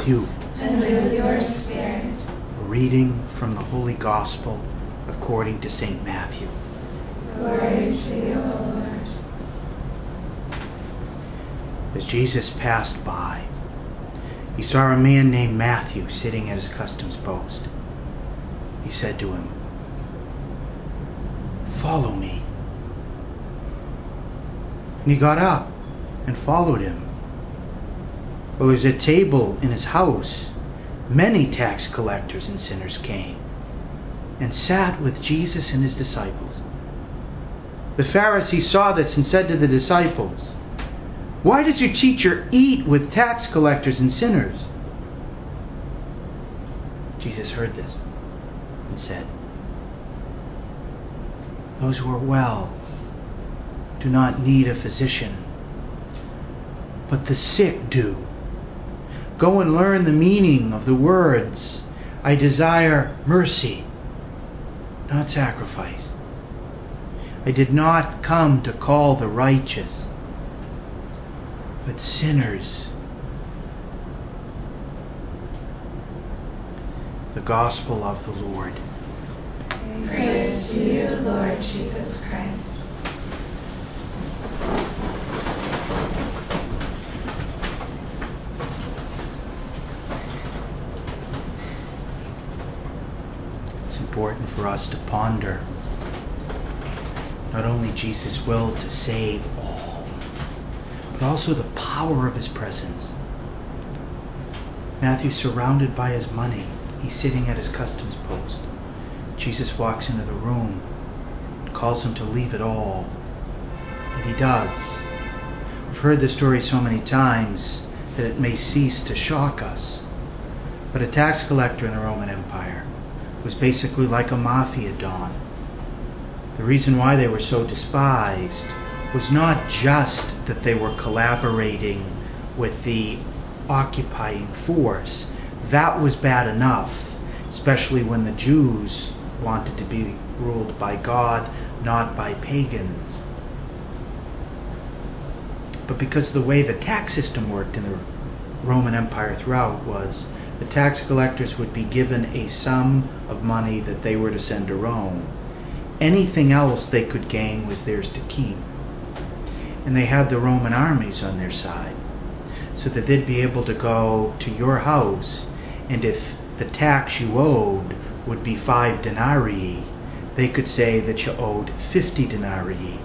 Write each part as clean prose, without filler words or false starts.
you. And with your spirit. A reading from the Holy Gospel according to St. Matthew. Glory to you, O Lord. As Jesus passed by, he saw a man named Matthew sitting at his customs post. He said to him, "Follow me." And he got up and followed him. Well, there's a table in his house. Many tax collectors and sinners came and sat with Jesus and his disciples. The Pharisees saw this and said to the disciples, "Why does your teacher eat with tax collectors and sinners?" Jesus heard this and said, "Those who are well do not need a physician, but the sick do. Go and learn the meaning of the words, 'I desire mercy, not sacrifice.' I did not come to call the righteous, but sinners." The Gospel of the Lord. Praise to you, Lord Jesus Christ. It's important for us to ponder not only Jesus' will to save all, but also the power of his presence. Matthew's surrounded by his money. He's sitting at his customs post. Jesus walks into the room, calls him to leave it all, and he does. We've heard this story so many times that it may cease to shock us. But a tax collector in the Roman Empire was basically like a mafia don. The reason why they were so despised was not just that they were collaborating with the occupying force. That was bad enough, especially when the Jews wanted to be ruled by God, not by pagans. But because the way the tax system worked in the Roman Empire throughout was the tax collectors would be given a sum of money that they were to send to Rome. Anything else they could gain was theirs to keep. And they had the Roman armies on their side, so that they'd be able to go to your house, and if the tax you owed would be 5 denarii, they could say that you owed 50 denarii.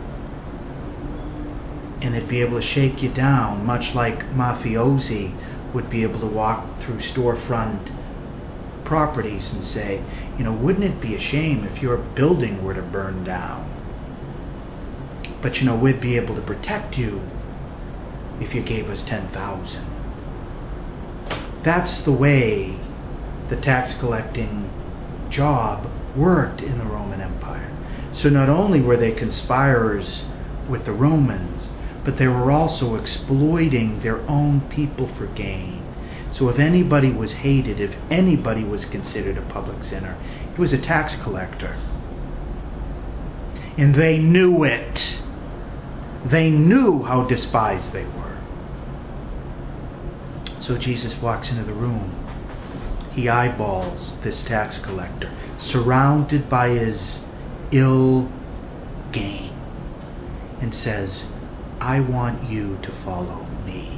And they'd be able to shake you down, much like mafiosi would be able to walk through storefront properties and say, wouldn't it be a shame if your building were to burn down? But we'd be able to protect you if you gave us 10,000. That's the way the tax collecting job worked in the Roman Empire. So not only were they conspirers with the Romans, but they were also exploiting their own people for gain. So if anybody was hated, if anybody was considered a public sinner, it was a tax collector. And they knew it. They knew how despised they were. So Jesus walks into the room. He eyeballs this tax collector, surrounded by his ill gain, and says, "I want you to follow me."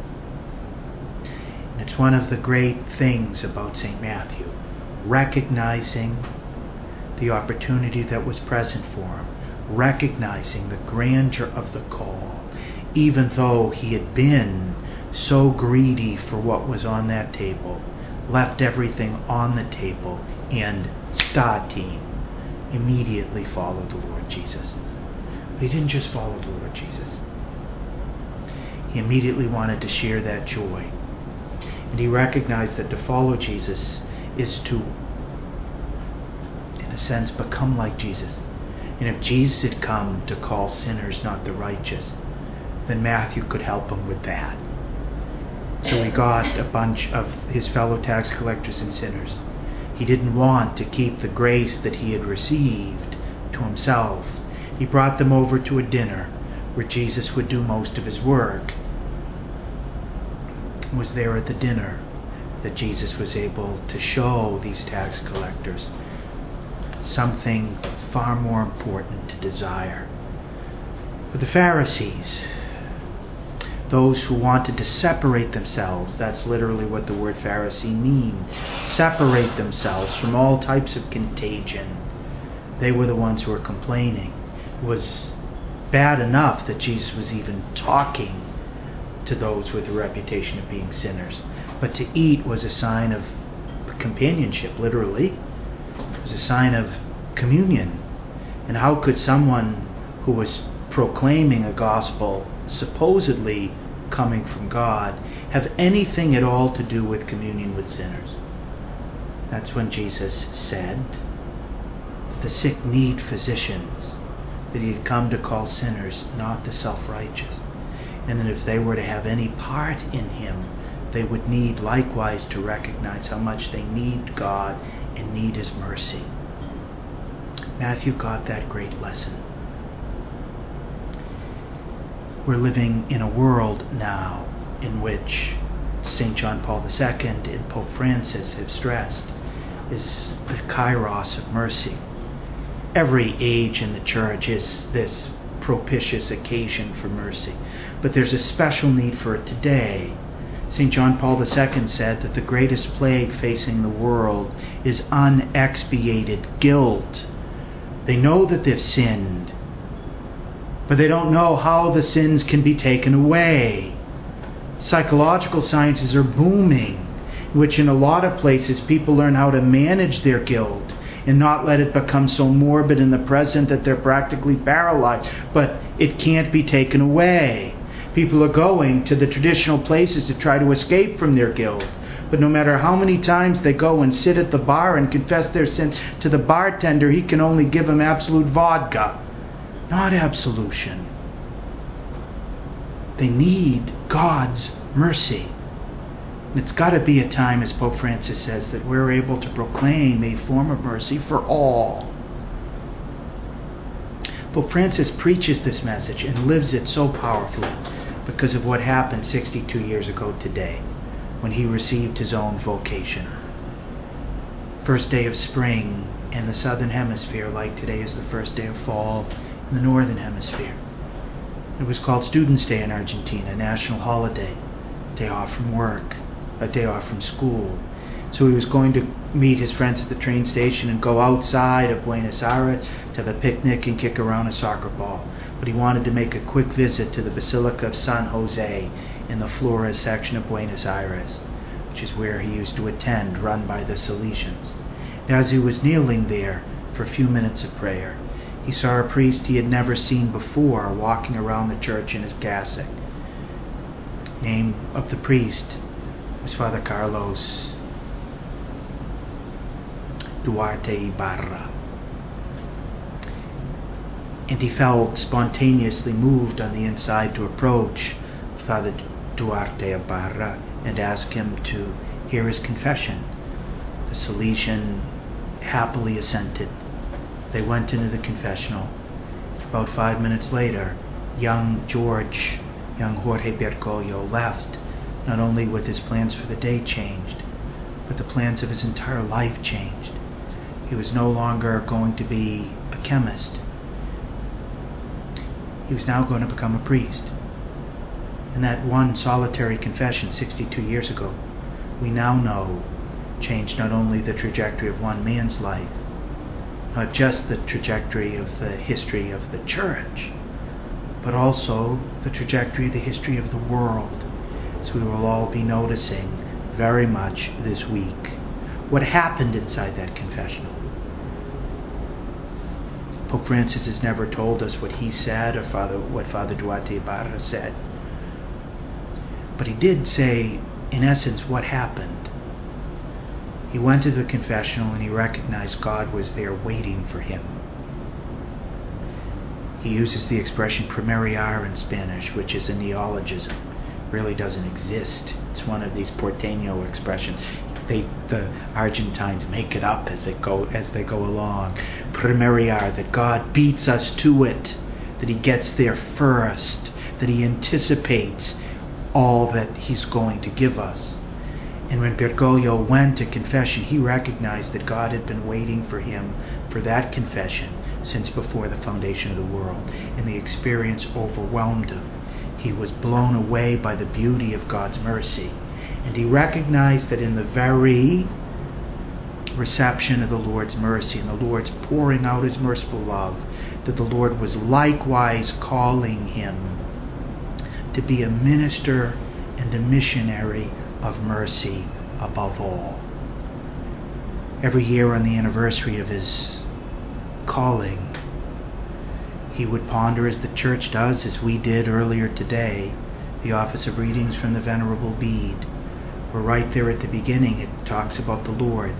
And it's one of the great things about St. Matthew, recognizing the opportunity that was present for him, recognizing the grandeur of the call, even though he had been so greedy for what was on that table, left everything on the table, and starting immediately followed the Lord Jesus. But he didn't just follow the Lord Jesus. He immediately wanted to share that joy. And he recognized that to follow Jesus is to, in a sense, become like Jesus. And if Jesus had come to call sinners, not the righteous, then Matthew could help him with that. So he got a bunch of his fellow tax collectors and sinners. He didn't want to keep the grace that he had received to himself. He brought them over to a dinner where Jesus would do most of his work. He was there at the dinner that Jesus was able to show these tax collectors something far more important to desire. For the Pharisees, those who wanted to separate themselves, that's literally what the word Pharisee means, separate themselves from all types of contagion, they were the ones who were complaining. It was bad enough that Jesus was even talking to those with a reputation of being sinners. But to eat was a sign of companionship, literally. It was a sign of communion. And how could someone who was proclaiming a gospel supposedly coming from God have anything at all to do with communion with sinners? That's when Jesus said that the sick need physicians, that he had come to call sinners, not the self-righteous. And that if they were to have any part in him, they would need likewise to recognize how much they need God and need his mercy. Matthew got that great lesson. We're living in a world now in which St. John Paul II and Pope Francis have stressed is the kairos of mercy. Every age in the church is this propitious occasion for mercy, but there's a special need for it today. St. John Paul II said that the greatest plague facing the world is unexpiated guilt. They know that they've sinned, but they don't know how the sins can be taken away. Psychological sciences are booming, in which in a lot of places people learn how to manage their guilt and not let it become so morbid in the present that they're practically paralyzed. But it can't be taken away. People are going to the traditional places to try to escape from their guilt. But no matter how many times they go and sit at the bar and confess their sins to the bartender, he can only give them absolute vodka, not absolution. They need God's mercy. It's got to be a time, as Pope Francis says, that we're able to proclaim a form of mercy for all. Pope Francis preaches this message and lives it so powerfully because of what happened 62 years ago today when he received his own vocation. First day of spring in the southern hemisphere, like today is the first day of fall in the northern hemisphere. It was called Students' Day in Argentina, a national holiday, day off from work, a day off from school. So he was going to meet his friends at the train station and go outside of Buenos Aires to have a picnic and kick around a soccer ball. But he wanted to make a quick visit to the Basilica of San Jose in the Flores section of Buenos Aires, which is where he used to attend, run by the Salesians. And as he was kneeling there for a few minutes of prayer, he saw a priest he had never seen before walking around the church in his cassock. Name of the priest was Father Carlos Duarte Ibarra. And he felt spontaneously moved on the inside to approach Father Duarte Ibarra and ask him to hear his confession. The Salesian happily assented. They went into the confessional. About 5 minutes later, young Jorge Bergoglio left, not only with his plans for the day changed, but the plans of his entire life changed. He was no longer going to be a chemist. He was now going to become a priest. And that one solitary confession 62 years ago, we now know, changed not only the trajectory of one man's life, not just the trajectory of the history of the church, but also the trajectory of the history of the world, as we will all be noticing very much this week. What happened inside that confessional? Pope Francis has never told us what he said or what Father Duarte Ibarra said. But he did say, in essence, what happened. He went to the confessional and he recognized God was there waiting for him. He uses the expression primeriar in Spanish, which is a neologism. It really doesn't exist. It's one of these porteño expressions. The Argentines make it up as they go along. Primeriar, that God beats us to it, that he gets there first, that he anticipates all that he's going to give us. And when Bergoglio went to confession, he recognized that God had been waiting for him for that confession since before the foundation of the world. And the experience overwhelmed him. He was blown away by the beauty of God's mercy. And he recognized that in the very reception of the Lord's mercy and the Lord's pouring out his merciful love, that the Lord was likewise calling him to be a minister and a missionary of mercy above all. Every year on the anniversary of his calling, he would ponder, as the church does, as we did earlier today, the office of readings from the Venerable Bede, where right there at the beginning it talks about the Lord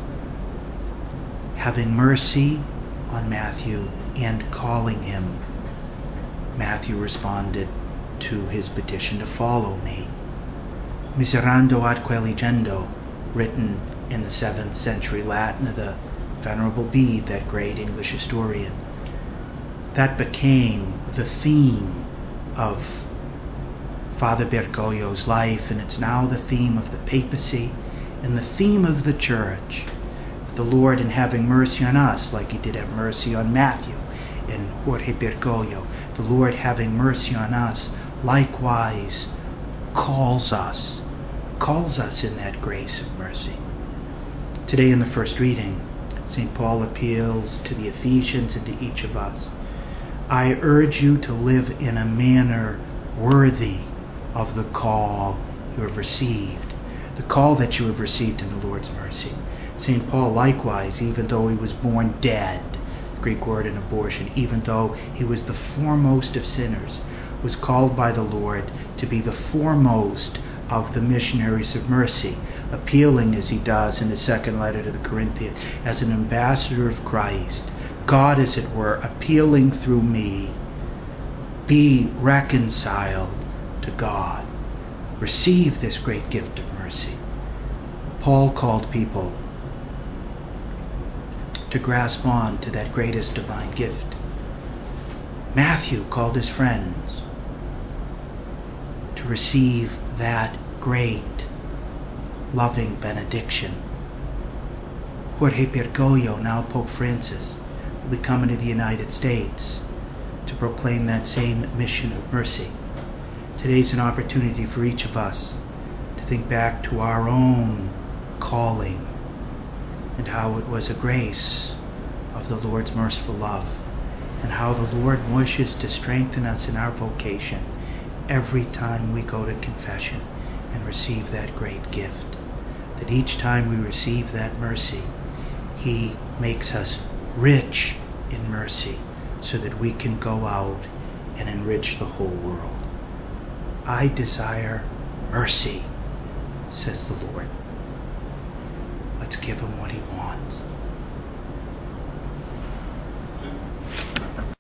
having mercy on Matthew and calling him. Matthew responded to his petition to follow me. Miserando atque legendo, written in the 7th century Latin of the Venerable Bede, that great English historian. That became the theme of Father Bergoglio's life, and it's now the theme of the papacy and the theme of the church. The Lord, in having mercy on us, like he did have mercy on Matthew and Jorge Bergoglio, the Lord, having mercy on us, likewise calls us in that grace of mercy. Today in the first reading, St. Paul appeals to the Ephesians and to each of us. I urge you to live in a manner worthy of the call you have received, the call that you have received in the Lord's mercy. St. Paul likewise, even though he was born dead, the Greek word in abortion, even though he was the foremost of sinners, was called by the Lord to be the foremost of the missionaries of mercy, appealing, as he does in his second letter to the Corinthians, as an ambassador of Christ. God, as it were, appealing through me, be reconciled to God. Receive this great gift of mercy. Paul called people to grasp on to that greatest divine gift. Matthew called his friends to receive that great loving benediction. Jorge Bergoglio, now Pope Francis, will be coming to the United States to proclaim that same mission of mercy. Today's an opportunity for each of us to think back to our own calling and how it was a grace of the Lord's merciful love, and how the Lord wishes to strengthen us in our vocation every time we go to confession and receive that great gift. That each time we receive that mercy, he makes us rich in mercy so that we can go out and enrich the whole world. I desire mercy, says the Lord. Let's give him what he wants.